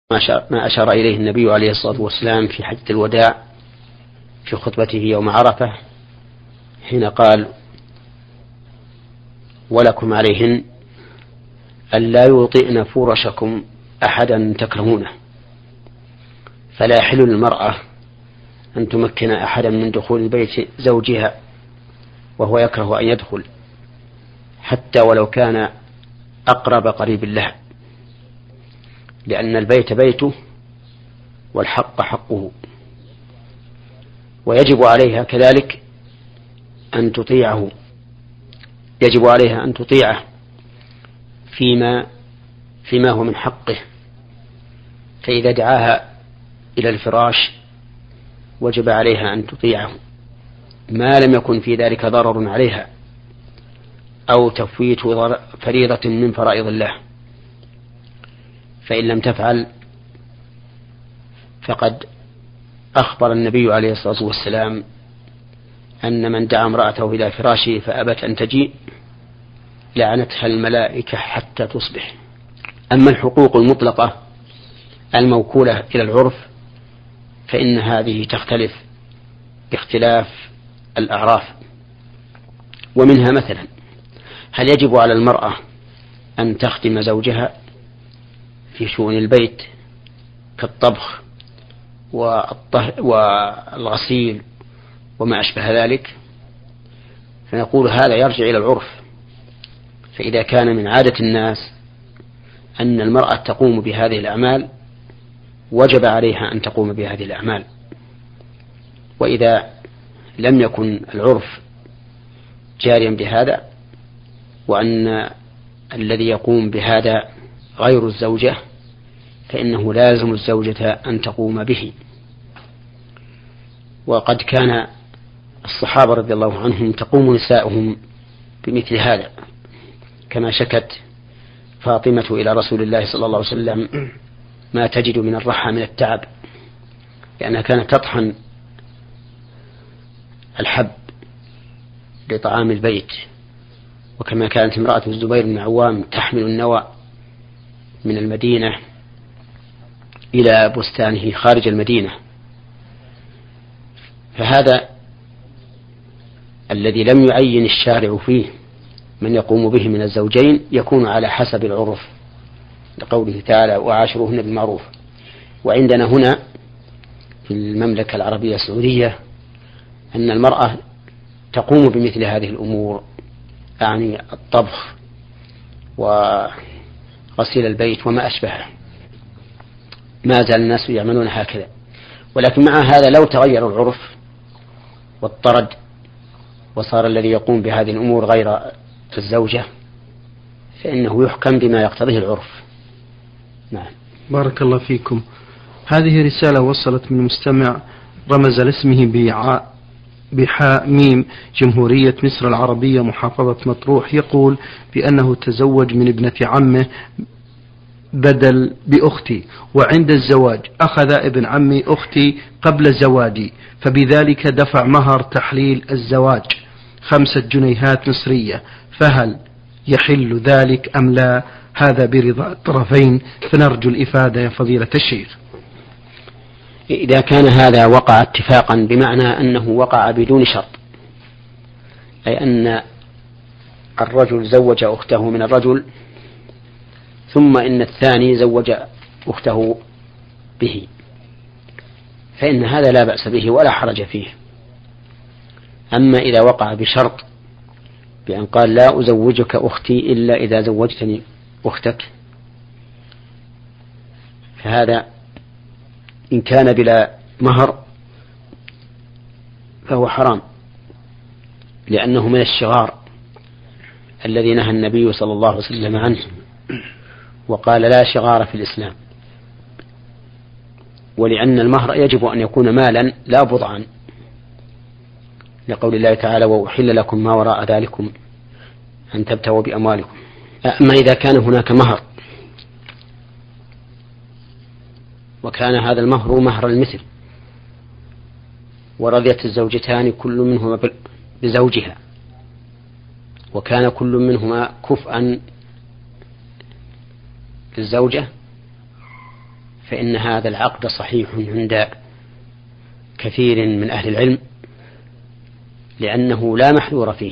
ما أشار إليه النبي عليه الصلاة والسلام في حجة الوداع في خطبته يوم عرفة حين قال: ولكم عليهن ألا يوطئن فرشكم أحدا تكرهونه، فلا يحل للمرأة أن تمكن أحدا من دخول بيت زوجها وهو يكره أن يدخل، حتى ولو كان أقرب قريب له، لأن البيت بيته والحق حقه، ويجب عليها كذلك أن تطيعه، يجب عليها أن تطيعه فيما هو من حقه. فإذا دعاها إلى الفراش وجب عليها أن تطيعه ما لم يكن في ذلك ضرر عليها أو تفويت فريضة من فرائض الله. فإن لم تفعل فقد أخبر النبي عليه الصلاة والسلام أن من دعا امرأته إلى فراشه فأبت أن تجيء لعنتها الملائكة حتى تصبح. أما الحقوق المطلقة الموكولة إلى العرف فإن هذه تختلف باختلاف الأعراف، ومنها مثلا: هل يجب على المرأة أن تخدم زوجها في شؤون البيت كالطبخ والغسيل وما أشبه ذلك؟ فنقول هذا يرجع إلى العرف. فإذا كان من عادة الناس أن المرأة تقوم بهذه الأعمال وجب عليها أن تقوم بهذه الأعمال، وإذا لم يكن العرف جاريا بهذا وأن الذي يقوم بهذا غير الزوجة فإنه لازم الزوجة أن تقوم به. وقد كان الصحابة رضي الله عنهم تقوم نساؤهم بمثل هذا، كما شكت فاطمة إلى رسول الله صلى الله عليه وسلم ما تجد من الرحى من التعب، لأنها كانت تطحن الحب لطعام البيت، وكما كانت امرأة الزبير بن عوام تحمل النوى من المدينة إلى بستانه خارج المدينة. فهذا الذي لم يعين الشارع فيه من يقوم به من الزوجين يكون على حسب العرف، لقوله تعالى: وعاشروهن بالمعروف. وعندنا هنا في المملكة العربية السعودية أن المرأة تقوم بمثل هذه الأمور، يعني الطبخ وغسيل البيت وما أشبهه، ما زال الناس يعملون هكذا. ولكن مع هذا لو تغير العرف واضطرد وصار الذي يقوم بهذه الأمور غير الزوجة فإنه يحكم بما يقتضيه العرف. نعم. بارك الله فيكم. هذه رسالة وصلت من مستمع رمز لاسمه بحاء ميم جمهورية مصر العربية محافظة مطروح، يقول بأنه تزوج من ابنة عمه بدل بأختي، وعند الزواج أخذ ابن عمي أختي قبل زواجي، فبذلك دفع مهر تحليل الزواج 5 جنيهات مصرية، فهل يحل ذلك أم لا؟ هذا برضا الطرفين، فنرجو الإفادة يا فضيلة الشيخ. إذا كان هذا وقع اتفاقا بمعنى أنه وقع بدون شرط، أي أن الرجل زوج أخته من الرجل ثم إن الثاني زوج أخته به، فإن هذا لا بأس به ولا حرج فيه. أما إذا وقع بشرط بأن قال: لا أزوجك أختي إلا إذا زوجتني أختك، فهذا إن كان بلا مهر فهو حرام، لأنه من الشغار الذي نهى النبي صلى الله عليه وسلم عنه وقال: لا شغار في الإسلام. ولأن المهر يجب أن يكون مالا لا بضعا، لقول الله تعالى: وأحل لكم ما وراء ذلكم أن تبتغوا بأموالكم. أما إذا كان هناك مهر وكان هذا المهر مهر المثل ورضيت الزوجتان كل منهما بزوجها وكان كل منهما كفءا للزوجة، فإن هذا العقد صحيح عند كثير من أهل العلم، لأنه لا محذور فيه،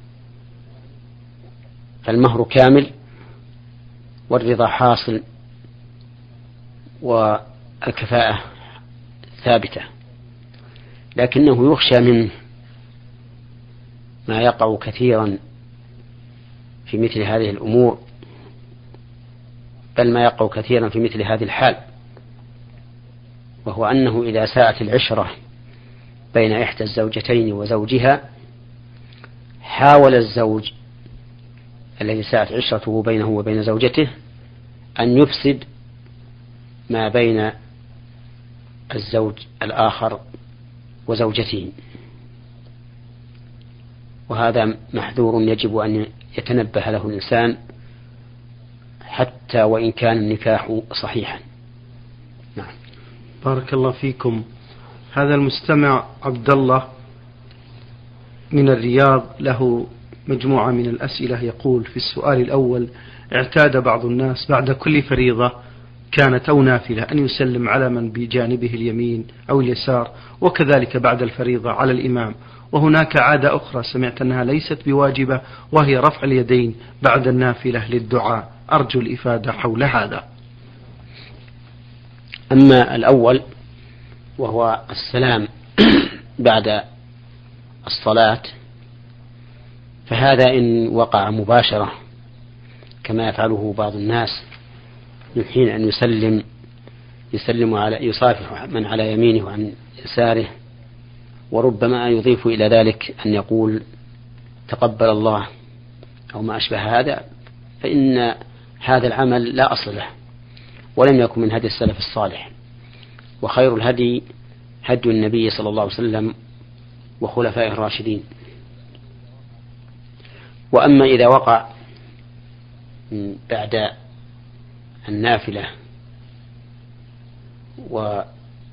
فالمهر كامل والرضا حاصل والكفاءة ثابتة، لكنه يخشى منه ما يقع كثيرا في مثل هذه الأمور، بل ما يقع كثيرا في مثل هذه الحال، وهو أنه إذا ساءت العشرة بين إحدى الزوجتين وزوجها، حاول الزوج الذي ساءت عشرته بينه وبين زوجته أن يفسد ما بين الزوج الآخر وزوجته، وهذا محذور يجب أن يتنبه له الإنسان حتى وإن كان النكاح صحيحا. نعم. بارك الله فيكم. هذا المستمع عبد الله من الرياض له مجموعة من الأسئلة، يقول في السؤال الأول: اعتاد بعض الناس بعد كل فريضة كانت أو نافلة أن يسلم على من بجانبه اليمين أو اليسار، وكذلك بعد الفريضة على الإمام، وهناك عادة أخرى سمعت أنها ليست بواجبة، وهي رفع اليدين بعد النافلة للدعاء، أرجو الإفادة حول هذا. أما الأول وهو السلام بعد الصلاة، فهذا إن وقع مباشرة كما يفعله بعض الناس من حين أن يصافح من على يمينه وعن يساره، وربما يضيف إلى ذلك أن يقول تقبل الله أو ما أشبه هذا، فإن هذا العمل لا أصل له ولم يكن من هدي السلف الصالح، وخير الهدي هدي النبي صلى الله عليه وسلم وخلفائه الراشدين. وأما إذا وقع بعد النافلة وسلم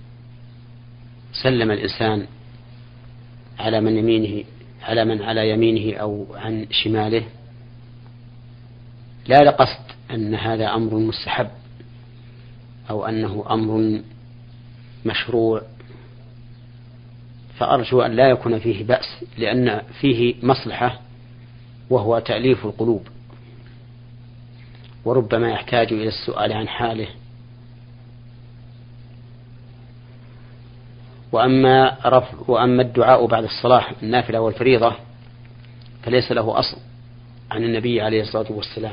الإنسان على من على يمينه أو عن شماله، لا لقصد أن هذا أمر مستحب أو أنه أمر مشروع، فأرجو أن لا يكون فيه بأس، لأن فيه مصلحة وهو تأليف القلوب، وربما يحتاج إلى السؤال عن حاله. وأما الدعاء بعد الصلاة النافلة والفريضة فليس له أصل عن النبي عليه الصلاة والسلام،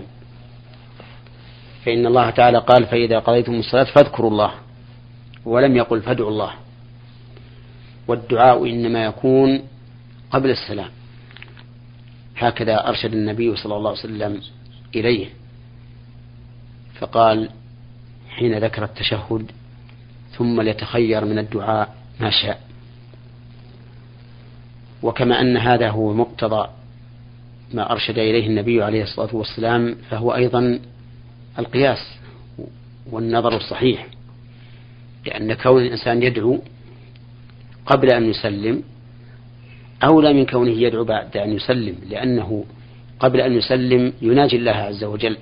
فإن الله تعالى قال: فإذا قضيتم الصلاة فاذكروا الله، ولم يقل فادعوا الله. والدعاء إنما يكون قبل السلام، هكذا أرشد النبي صلى الله عليه وسلم إليه، فقال حين ذكر التشهد: ثم ليتخير من الدعاء ما شاء. وكما أن هذا هو مقتضى ما أرشد إليه النبي عليه الصلاة والسلام، فهو أيضا القياس والنظر الصحيح، لأن كون الإنسان يدعو قبل أن يسلم أولى من كونه يدعو بعد أن يسلم، لأنه قبل أن يسلم يناجي الله عز وجل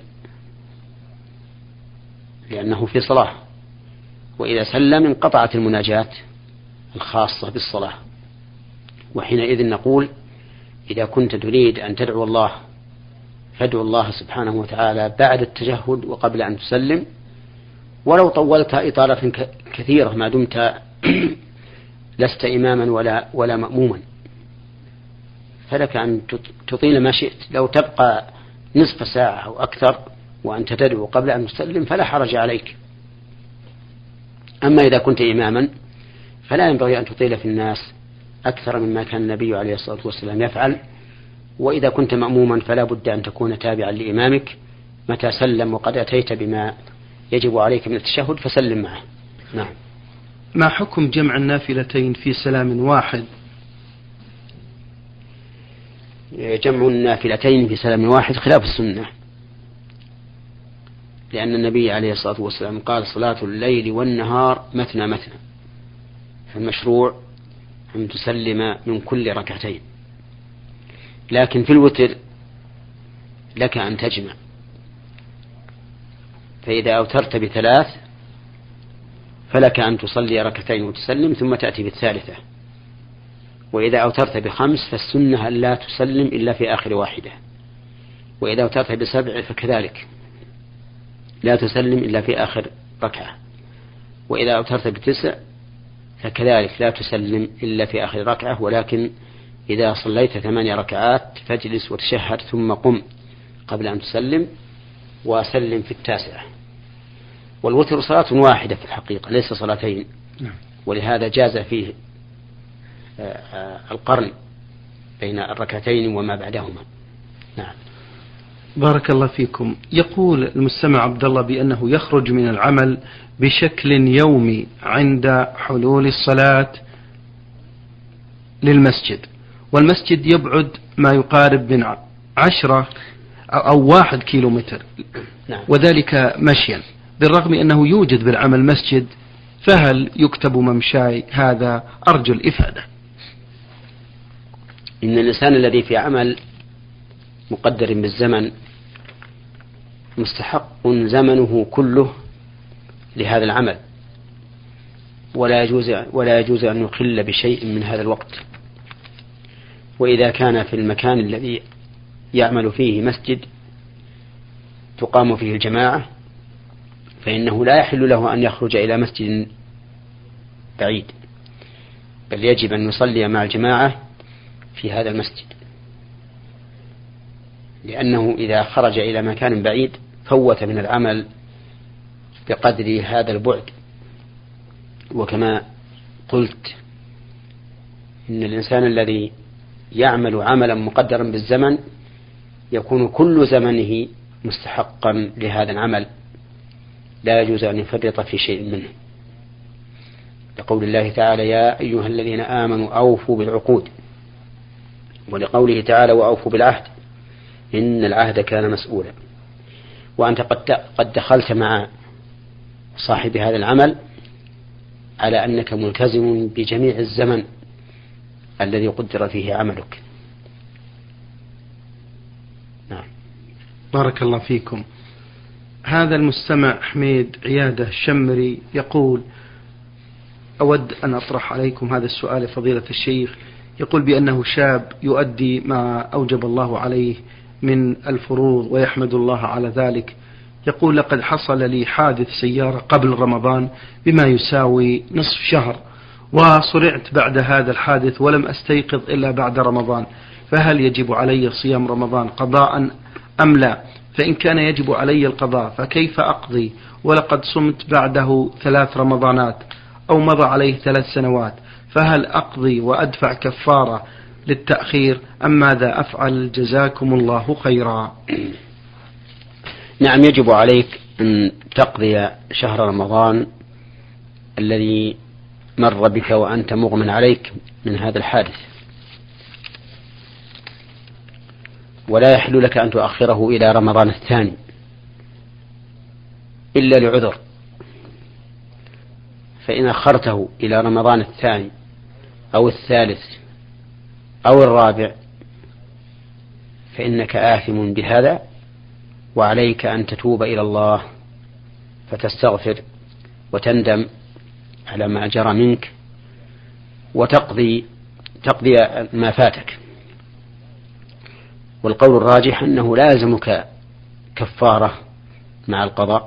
لأنه في صلاة، وإذا سلم انقطعت المناجاة الخاصة بالصلاة. وحينئذ نقول: إذا كنت تريد أن تدعو الله فادعو الله سبحانه وتعالى بعد التشهد وقبل أن تسلم، ولو طولت إطالة كثيرة ما دمت لست إماما ولا مأموما، فلك أن تطيل ما شئت. لو تبقى نصف ساعة أو أكثر وأنت تدعو قبل أن تسلم فلا حرج عليك. أما إذا كنت إماما فلا ينبغي أن تطيل في الناس أكثر مما كان النبي عليه الصلاة والسلام يفعل، وإذا كنت مأموما فلا بد أن تكون تابعا لإمامك، متى سلم وقد أتيت بما يجب عليك من التشهد فسلم معه. نعم. ما حكم جمع النافلتين في سلام واحد؟ جمع النافلتين في سلام واحد خلاف السنة، لأن النبي عليه الصلاة والسلام قال: صلاة الليل والنهار مثنى مثنى، فالمشروع أن تسلم من كل ركعتين. لكن في الوتر لك أن تجمع، فإذا أوترت ب3 فلك أن تصلي ركعتين وتسلم ثم تأتي بالثالثة. وإذا أوترت ب5 فالسنة أن لا تسلم إلا في آخر واحدة. وإذا أوترت ب7 فكذلك لا تسلم إلا في آخر ركعة. وإذا أوترت ب9 فكذلك لا تسلم إلا في آخر ركعة، ولكن إذا صليت 8 ركعات فاجلس وتشهد ثم قم قبل أن تسلم وسلم في التاسعة. والوتر صلاة واحدة في الحقيقة ليس صلاتين، ولهذا جاز فيه القرن بين الركعتين وما بعدهما. نعم. بارك الله فيكم. يقول المستمع عبد الله بأنه يخرج من العمل بشكل يومي عند حلول الصلاة للمسجد، والمسجد يبعد ما يقارب من 10 أو 1 كيلومتر، وذلك مشيا، بالرغم أنه يوجد بالعمل مسجد، فهل يكتب ممشاي هذا؟ أرجو الإفادة. إن الإنسان الذي في عمل مقدر بالزمن مستحق زمنه كله لهذا العمل، ولا يجوز أن يخل بشيء من هذا الوقت. وإذا كان في المكان الذي يعمل فيه مسجد تقام فيه الجماعة فإنه لا يحل له أن يخرج إلى مسجد بعيد، بل يجب أن يصلي مع الجماعة في هذا المسجد، لأنه إذا خرج إلى مكان بعيد فوت من العمل بقدر هذا البعد. وكما قلت إن الإنسان الذي يعمل عملا مقدرا بالزمن يكون كل زمنه مستحقا لهذا العمل، لا يجوز أن يفرط في شيء منه، لقول الله تعالى يا أيها الذين آمنوا أوفوا بالعقود، ولقوله تعالى وأوفوا بالعهد إن العهد كان مسؤولا. وأنت قد دخلت مع صاحب هذا العمل على أنك ملتزم بجميع الزمن الذي قدر فيه عملك. نعم. بارك الله فيكم. هذا المستمع حميد عيادة الشمري يقول أود أن أطرح عليكم هذا السؤال فضيلة الشيخ. يقول بأنه شاب يؤدي ما أوجب الله عليه من الفروض ويحمد الله على ذلك. يقول لقد حصل لي حادث سيارة قبل رمضان بما يساوي نصف شهر، وصرعت بعد هذا الحادث ولم أستيقظ إلا بعد رمضان، فهل يجب علي صيام رمضان قضاء أم لا؟ فإن كان يجب علي القضاء فكيف أقضي ولقد صمت بعده 3 رمضانات أو مضى عليه 3 سنوات، فهل أقضي وأدفع كفارة للتأخير أم ماذا أفعل؟ جزاكم الله خيرا. نعم، يجب عليك أن تقضي شهر رمضان الذي مر بك وأنت مغمى عليك من هذا الحادث، ولا يحل لك أن تؤخره إلى رمضان الثاني إلا لعذر. فإن أخرته إلى رمضان الثاني أو الثالث أو الرابع فإنك آثم بهذا، وعليك أن تتوب إلى الله فتستغفر وتندم على ما جرى منك وتقضي ما فاتك. والقول الراجح أنه لا يلزمك كفارة مع القضاء،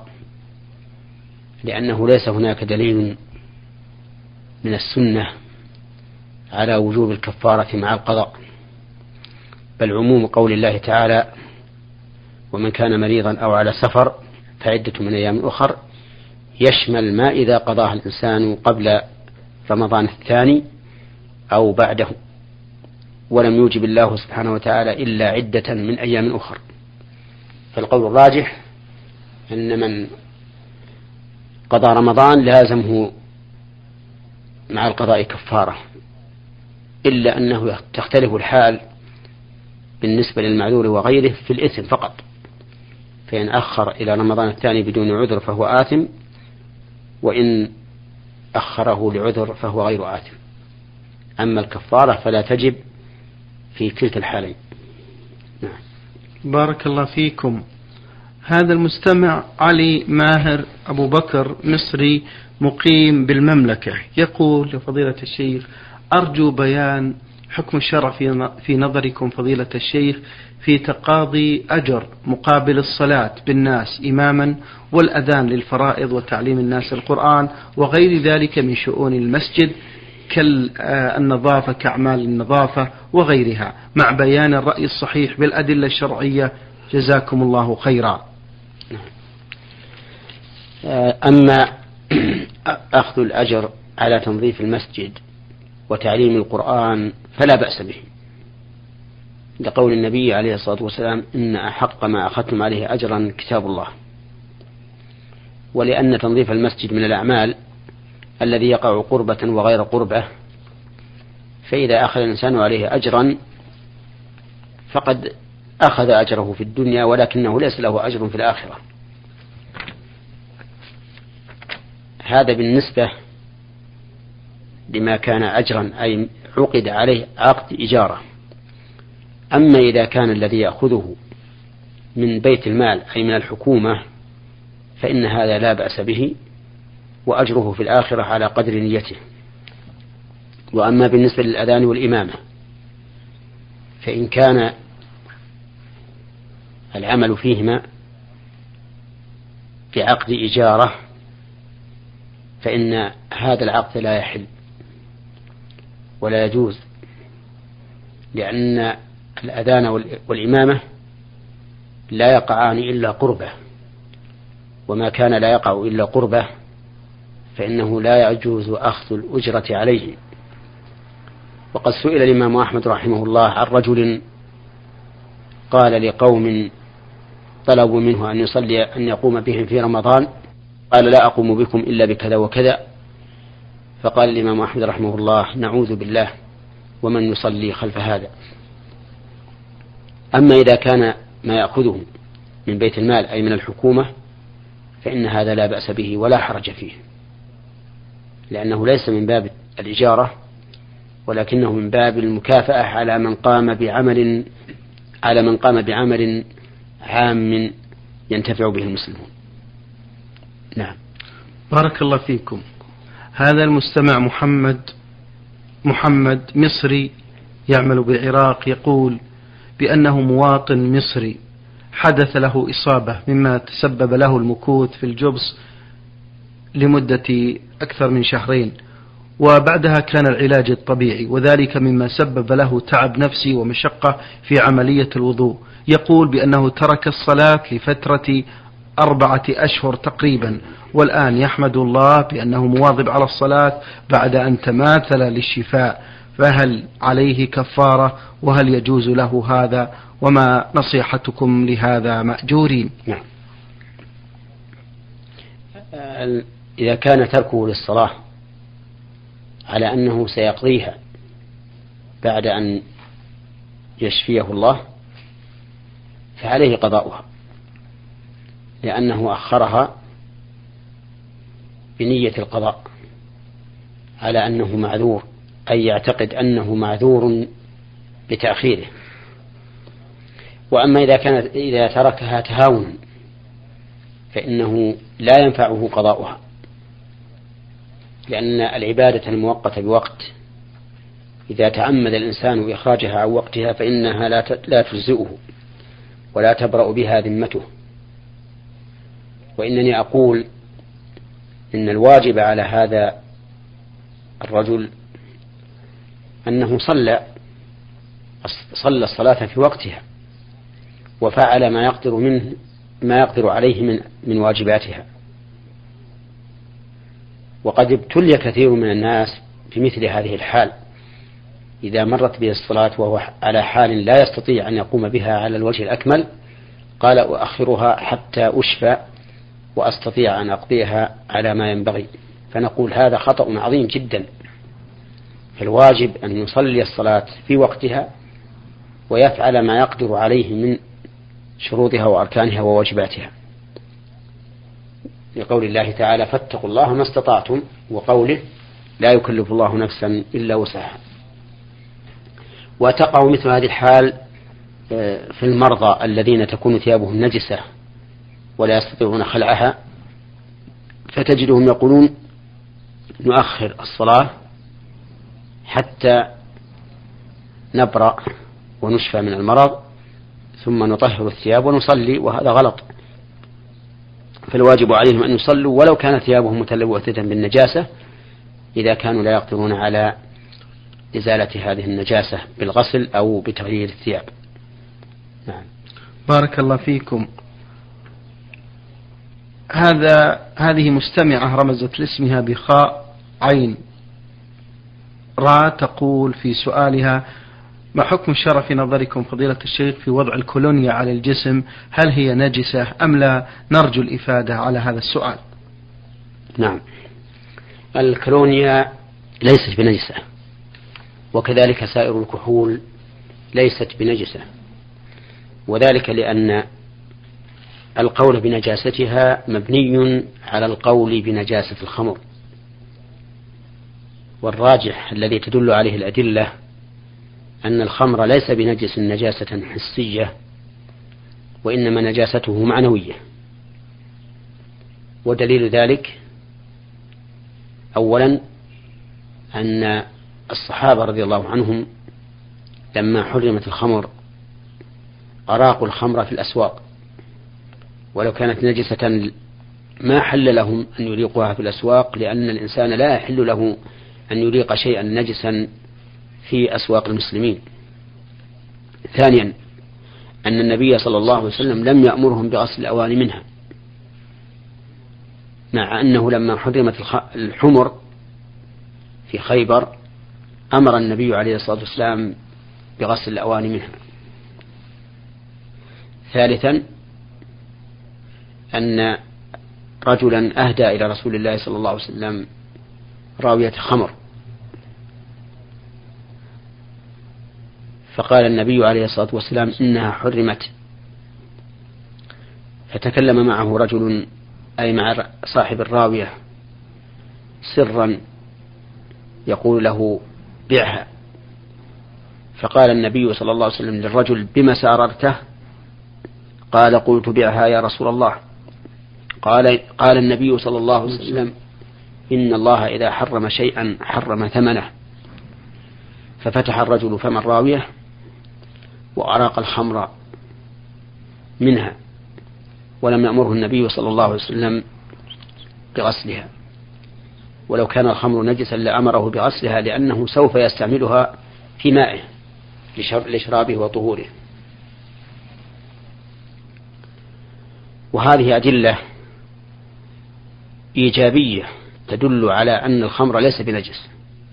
لأنه ليس هناك دليل من السنة على وجوب الكفارة مع القضاء، بل عموم قول الله تعالى ومن كان مريضا أو على سفر فعدة من أيام أخر يشمل ما إذا قضاها الإنسان قبل رمضان الثاني أو بعده، ولم يوجب الله سبحانه وتعالى إلا عدة من أيام أخر. فالقول الراجح أن من قضى رمضان لازمه مع القضاء كفارة، إلا أنه تختلف الحال بالنسبة للمعذور وغيره في الإثم فقط، فإن أخر إلى رمضان الثاني بدون عذر فهو آثم، وإن أخره لعذر فهو غير آثم. أما الكفارة فلا تجب في كلتا الحالين. نعم. بارك الله فيكم. هذا المستمع علي ماهر أبو بكر مصري مقيم بالمملكة، يقول لفضيلة الشيخ: أرجو بيان حكم الشرع في نظركم فضيلة الشيخ في تقاضي أجر مقابل الصلاة بالناس إماما والأذان للفرائض وتعليم الناس القرآن وغير ذلك من شؤون المسجد كالنظافة كأعمال النظافة وغيرها، مع بيان الرأي الصحيح بالأدلة الشرعية، جزاكم الله خيرا. أما أخذ الأجر على تنظيف المسجد وتعليم القرآن فلا بأس به، لقول النبي عليه الصلاة والسلام: إن أحق ما أخذتم عليه أجرا كتاب الله. ولأن تنظيف المسجد من الأعمال الذي يقع قربة وغير قربة، فإذا أخذ الإنسان عليه أجرا فقد أخذ أجره في الدنيا ولكنه ليس له أجر في الآخرة. هذا بالنسبة لما كان أجرا، أي عقد عليه عقد إجارة. أما إذا كان الذي يأخذه من بيت المال أي من الحكومة فإن هذا لا بأس به، وأجره في الآخرة على قدر نيته. وأما بالنسبة للأذان والإمامة فإن كان العمل فيهما بعقد إجارة فإن هذا العقد لا يحل ولا يجوز، لأن الأذان والإمامة لا يقعان إلا قربة، وما كان لا يقع إلا قربة فإنه لا يجوز أخذ الأجرة عليه. وقد سئل الإمام أحمد رحمه الله عن رجل قال لقوم طلبوا منه أن يقوم بهم في رمضان، قال: لا أقوم بكم إلا بكذا وكذا. فقال الإمام أحمد رحمه الله: نعوذ بالله، ومن يصلي خلف هذا. أما إذا كان ما يأخذه من بيت المال أي من الحكومة فإن هذا لا بأس به ولا حرج فيه، لأنه ليس من باب الإجارة ولكنه من باب المكافأة على من قام بعمل عام ينتفع به المسلمون. نعم. بارك الله فيكم. هذا المستمع محمد مصري يعمل بالعراق، يقول بأنه مواطن مصري حدث له إصابة مما تسبب له المكوث في الجبس لمدة أكثر من 2 شهر، وبعدها كان العلاج الطبيعي، وذلك مما سبب له تعب نفسي ومشقة في عملية الوضوء. يقول بأنه ترك الصلاة لفترة 4 أشهر تقريبا، والآن يحمد الله بأنه مواظب على الصلاة بعد أن تماثل للشفاء، فهل عليه كفارة وهل يجوز له هذا؟ وما نصيحتكم لهذا مأجورين؟ نعم. إذا كان تركه للصلاة على أنه سيقضيها بعد أن يشفيه الله فعليه قضاؤها، لأنه أخرها بنية القضاء على أنه معذور، أي يعتقد أنه معذور بتأخيره. وأما إذا تركها تهاونا فإنه لا ينفعه قضاؤها، لأن العبادة المؤقتة بوقت إذا تعمد الإنسان إخراجها عن وقتها فإنها لا تجزئه ولا تبرأ بها ذمته. وإنني أقول إن الواجب على هذا الرجل أنه صلى الصلاة في وقتها وفعل ما يقدر عليه من واجباتها. وقد ابتلي كثير من الناس في مثل هذه الحال، إذا مرت به الصلاة وهو على حال لا يستطيع أن يقوم بها على الوجه الأكمل قال: أؤخرها حتى أشفى وأستطيع أن أقضيها على ما ينبغي. فنقول هذا خطأ عظيم جدا، فالواجب أن يصلي الصلاة في وقتها ويفعل ما يقدر عليه من شروطها وأركانها وواجباتها، لقول الله تعالى: فاتقوا الله ما استطعتم، وقوله: لا يكلف الله نفسا إلا وسعها. وتقع مثل هذه الحال في المرضى الذين تكون ثيابهم نجسة ولا يستطيعون خلعها، فتجدهم يقولون: نؤخر الصلاة حتى نبرأ ونشفى من المرض ثم نطهر الثياب ونصلي، وهذا غلط. فالواجب عليهم أن يصلوا ولو كانت ثيابهم متلوثة بالنجاسة إذا كانوا لا يقدرون على إزالة هذه النجاسة بالغسل أو بتغيير الثياب. نعم. بارك الله فيكم. هذه مستمعة رمزت لاسمها بخاء عين را، تقول في سؤالها: ما حكم الشرع في نظركم فضيلة الشيخ في وضع الكولونيا على الجسم؟ هل هي نجسة أم لا؟ نرجو الإفادة على هذا السؤال. نعم، الكولونيا ليست بنجسة، وكذلك سائر الكحول ليست بنجسة، وذلك لأن القول بنجاستها مبني على القول بنجاسة الخمر، والراجح الذي تدل عليه الأدلة أن الخمر ليس بنجس نجاسة حسية، وإنما نجاسته معنوية. ودليل ذلك أولا أن الصحابة رضي الله عنهم لما حرمت الخمر أراقوا الخمر في الأسواق، ولو كانت نجسة ما حل لهم أن يريقوها في الأسواق، لأن الإنسان لا يحل له أن يريق شيئا نجسا في أسواق المسلمين. ثانيا أن النبي صلى الله عليه وسلم لم يأمرهم بغسل الأواني منها، مع أنه لما حرمت الحمر في خيبر أمر النبي عليه الصلاة والسلام بغسل الأواني منها. ثالثا أن رجلا أهدى إلى رسول الله صلى الله عليه وسلم راوية خمر، فقال النبي عليه الصلاة والسلام إنها حرمت، فتكلم معه رجل أي مع صاحب الراوية سرا يقول له: بيعها. فقال النبي صلى الله عليه وسلم للرجل: بما ساررته؟ قال: قلت: بيعها يا رسول الله. قال النبي صلى الله عليه وسلم: إن الله إذا حرم شيئا حرم ثمنه. ففتح الرجل فم الراوية وأراق الخمر منها، ولم يأمره النبي صلى الله عليه وسلم بغسلها، ولو كان الخمر نجسا لأمره بغسلها، لأنه سوف يستعملها في مائه لشرابه وطهوره. وهذه أدلة إيجابية تدل على أن الخمر ليس بنجس.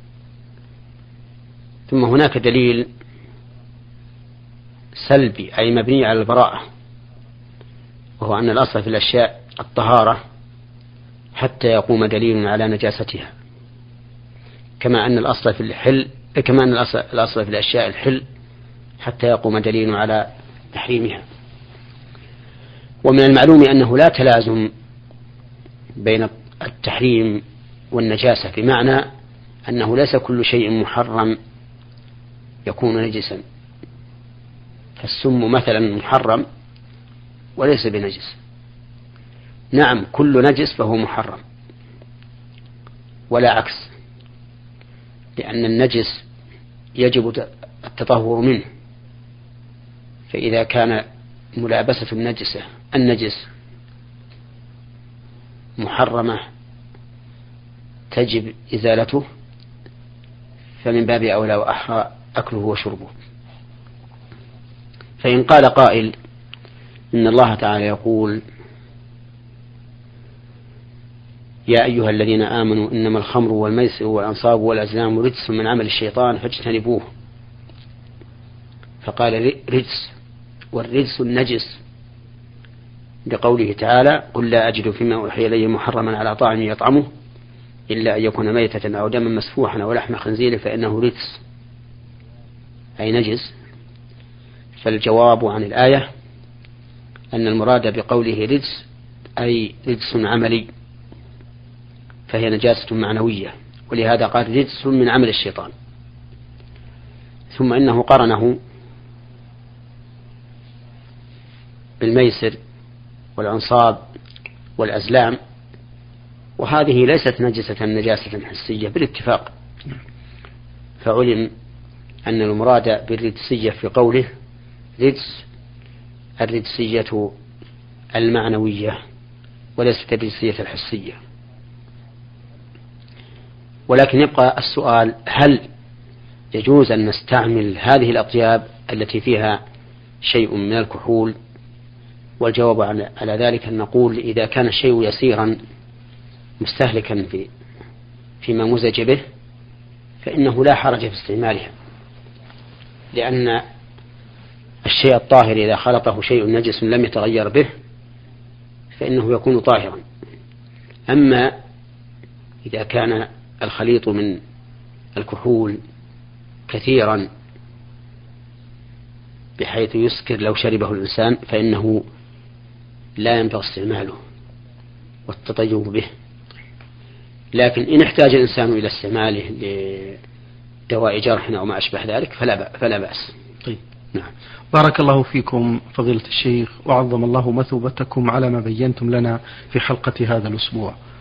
ثم هناك دليل سلبي أي مبني على البراءة، وهو أن الأصل في الأشياء الطهارة حتى يقوم دليل على نجاستها، كما أن الأصل في الأشياء الحل حتى يقوم دليل على تحريمها. ومن المعلوم أنه لا تلازم بين التحريم والنجاسة، بمعنى أنه ليس كل شيء محرم يكون نجسا، فالسم مثلا محرم وليس بنجس. نعم، كل نجس فهو محرم ولا عكس، لأن النجس يجب التطهر منه، فإذا كان ملابسة النجس محرمة تجب إزالته، فمن باب أولى وأحرى أكله وشربه. فإن قال قائل إن الله تعالى يقول: يا أيها الذين آمنوا إنما الخمر والميسر والأنصاب والأزلام رجس من عمل الشيطان فاجتنبوه، فقال رجس، والرجس النجس، بقوله تعالى: قل لا أجد فيما أوحي إلي محرما على طاعم يطعمه إلا أن يكون ميتة أو دما مسفوحا أو لحم خنزير فإنه رجس، أي نجس. فالجواب عن الآية أن المراد بقوله رجس أي رجس عملي، فهي نجاسة معنوية، ولهذا قال رجس من عمل الشيطان. ثم إنه قرنه بالميسر والأنصاب والأزلام وهذه ليست نجسة نجاسة حسية بالاتفاق. فعلم أن المراد بالرجسية في قوله رجس الرجسية المعنوية وليست الرجسية الحسية. ولكن يبقى السؤال: هل يجوز أن نستعمل هذه الأطياب التي فيها شيء من الكحول؟ والجواب على ذلك أن نقول: إذا كان الشيء يسيرا مستهلكا فيما مزج به فإنه لا حرج في استعمالها، لأن الشيء الطاهر إذا خلطه شيء نجس لم يتغير به فإنه يكون طاهرا. أما إذا كان الخليط من الكحول كثيرا بحيث يسكر لو شربه الإنسان فإنه لا ينبغي استعماله والتطيب به. لكن إن احتاج الإنسان إلى استعماله لدواء جرح أو ما أشبه ذلك فلا بأس. طيب. نعم. بارك الله فيكم فضيلة الشيخ، وعظم الله مثوبتكم على ما بينتم لنا في حلقة هذا الأسبوع.